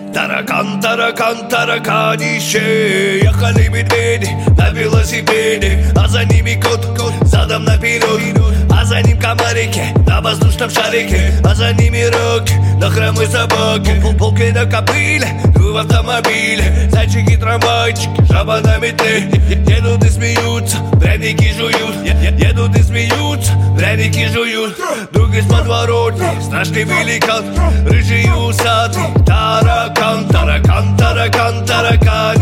Таракан, таракан, тараканище. Ехали медведи на велосипеде, а за ними кот, задом наперед, а за ним комарики на воздушном шарике, а за ними роки на хромой собаке. Волки на кобыле, в автомобиле, зайчики, трамвайчики, жаба на метле. Едут и смеются, пряники жуют. Едут и смеются, пряники жуют. Друг из подворотни, страшный великан, рыжий и усатый. Таракан, таракан, таракан, таракан.